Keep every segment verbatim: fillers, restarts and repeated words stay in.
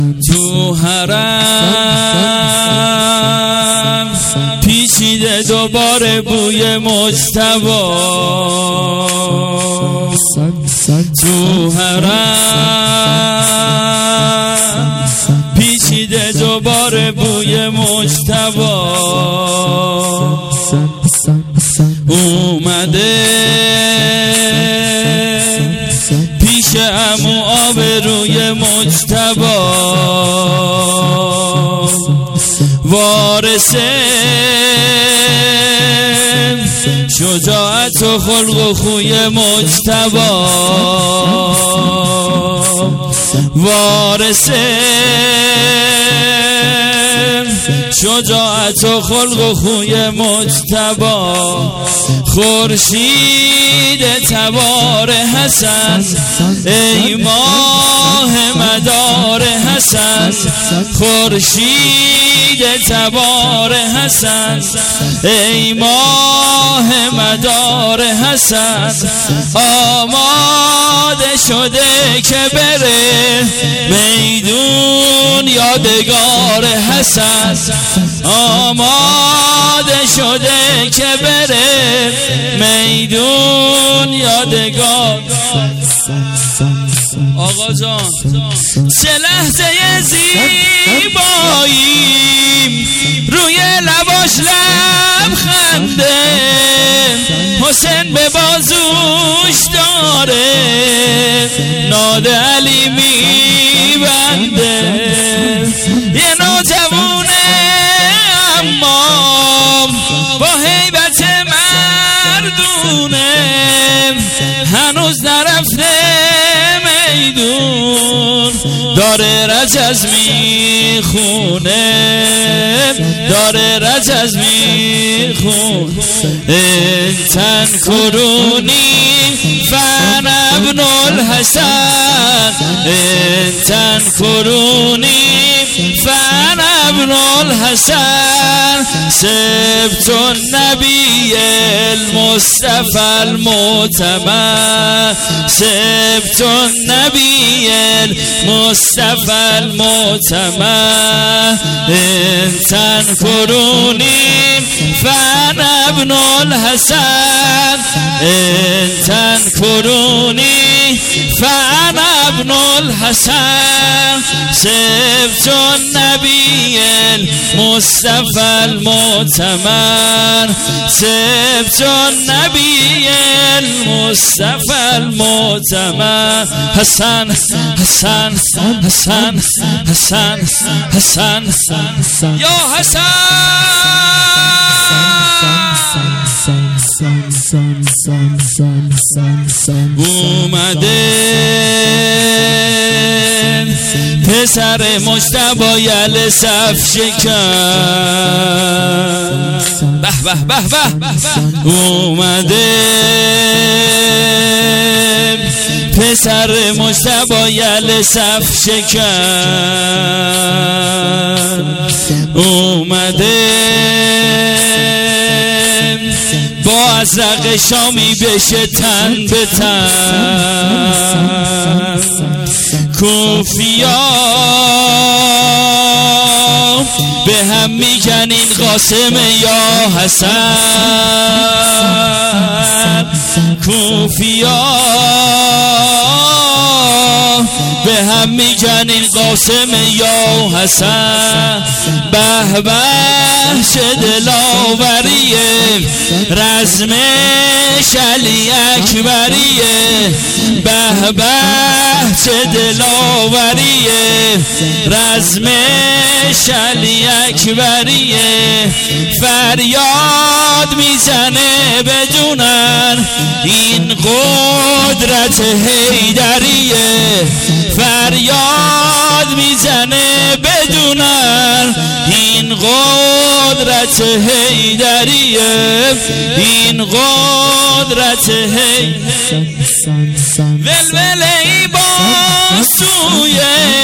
تو حرم پیچیده دوباره بوی مجتبی، تو حرم پیچیده دوباره بوی مجتبی اومده پیش عمو آبروی مجتبی، وارث شجاعت و خلق و خوی مجتبی، وارث شجاعت و خلق و خوی مجتبی، خورشید تبار حسن ای ماه مدار حسن، خورشید تبار حسن ای ماه مدار حسن، آماده شده که بره میدون یادگار حسن، آماده شده که بره میدون یادگار. آقا جان چه لحظه زیباییم روی لباش لبخنده، حسین به بازوش داره ناد علی میبنده، یه نوجوونه اما با هیبت مردونه، هنوز نرفته میدون داره رجز میخونه، داره رجز میخونه، انتن کرونی فن ابن الحسن، انتن کرونی فن ابن الحسن، سبت النبی المصطفى المعتمد، سبت النبي المصطفى المعتمد، إن تنكروني فأنا ابن الحسن، إن تنكروني فأنا ابن الحسن، سبت النبي المصطفى المعتمد، سبت النبي المصطفى المعتمد، حسن حسن حسن حسن حسن يا حسن اومده پسر مجتبی یل صف شکن، به به به به، اومده پسر مجتبی یل صف شکن، اومده با ازرق شامی بشه تن به تن، کوفیا به هم میگن این قاسم یا حسن، کوفیا به هم میگن این قاسم یا حسن، به به چه دلاوریه رزمش علی اکبریه، به به چه دلاوریه رزمش علی اکبریه، فریاد میزنه بدونن این قدرت حیدریه، فریاد میزنه بدونن این قدرت حیدریه، این قدرت حیدریه، ولوله ای باز توی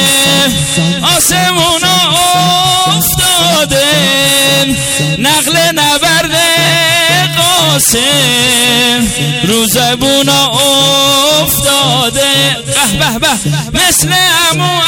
آسمونا افتاده، نقل نبرد قاسم رو زبونا افتاده، به به مثل عمو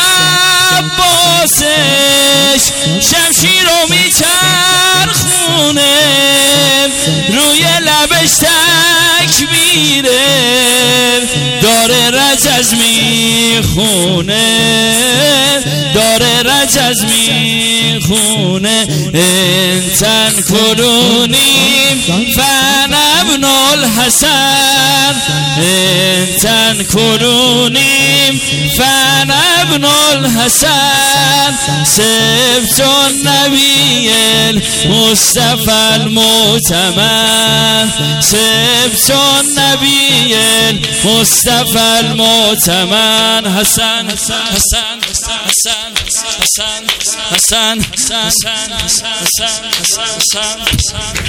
عباسش شمشیر رو میچرخونه روی لبش تکبیره داره رجز میخونه داره رجز میخونه انتن کرونیم فن ابن الحسن انتن کرونیم فن ابن الحسن سبت النبی المصطفى المؤتمن سبت النبي المصطفى المؤتمن حسن حسن حسن حسن حسن حسن حسن حسن حسن